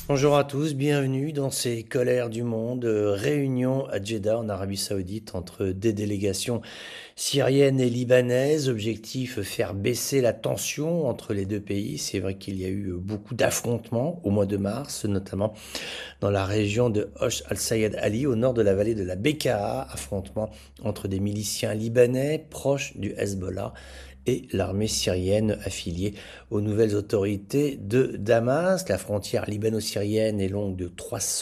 Bonjour à tous, bienvenue dans ces colères du monde, réunion à Jeddah en Arabie Saoudite entre des délégations syriennes et libanaises. Objectif, faire baisser la tension entre les deux pays. C'est vrai qu'il y a eu beaucoup d'affrontements au mois de mars, notamment dans la région de Hosh al-Sayed Ali, au nord de la vallée de la Bekaa, affrontements entre des miliciens libanais proches du Hezbollah et l'armée syrienne affiliée aux nouvelles autorités de Damas. La frontière libano-syrienne est longue de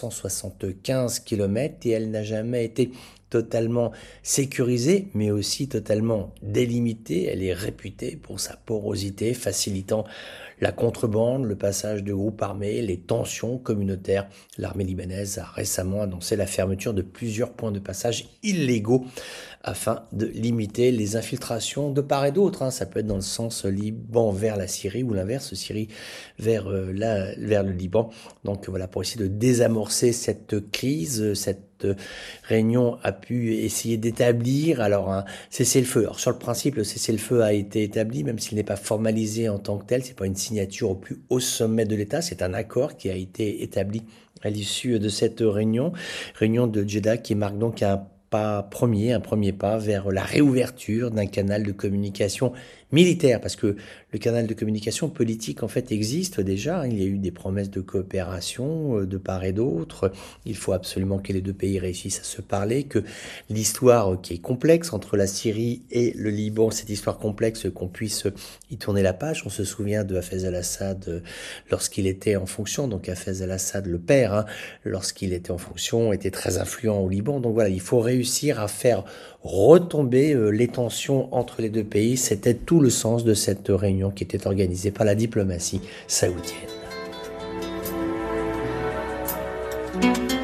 375 km et elle n'a jamais été totalement sécurisée, mais aussi totalement délimitée. Elle est réputée pour sa porosité, facilitant la contrebande, le passage de groupes armés, les tensions communautaires. L'armée libanaise a récemment annoncé la fermeture de plusieurs points de passage illégaux afin de limiter les infiltrations de part et d'autre. Ça peut être dans le sens Liban vers la Syrie ou l'inverse, Syrie vers le Liban. Donc voilà, pour essayer de désamorcer cette crise, cette réunion a pu essayer d'établir alors un cessez-le-feu. Alors sur le principe, le cessez-le-feu a été établi, même s'il n'est pas formalisé en tant que tel, c'est pas une signature au plus haut sommet de l'État, c'est un accord qui a été établi à l'issue de cette réunion de Jeddah qui marque donc un premier pas vers la réouverture d'un canal de communication militaire, parce que le canal de communication politique en fait existe déjà. Il y a eu des promesses de coopération de part et d'autre. Il faut absolument que les deux pays réussissent à se parler, que l'histoire qui est complexe entre la Syrie et le Liban, cette histoire complexe, qu'on puisse y tourner la page. On se souvient de Hafez al-Assad lorsqu'il était en fonction, donc Hafez al-Assad le père, lorsqu'il était en fonction, était très influent au Liban. Donc voilà, il faut réussir à faire retomber les tensions entre les deux pays. C'était tout le sens de cette réunion qui était organisée par la diplomatie saoudienne.